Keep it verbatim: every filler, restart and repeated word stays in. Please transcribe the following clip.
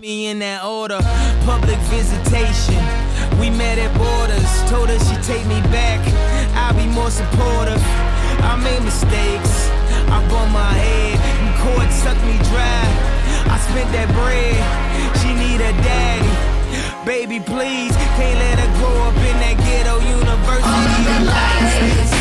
Me in that order, public visitation. We met at Borders, told her she'd take me back. I'll be more supportive. I made mistakes, I bumped my head, and court sucked me dry. I spent that bread, she need a daddy. Baby, please, can't let her grow up in that ghetto university. All the lights.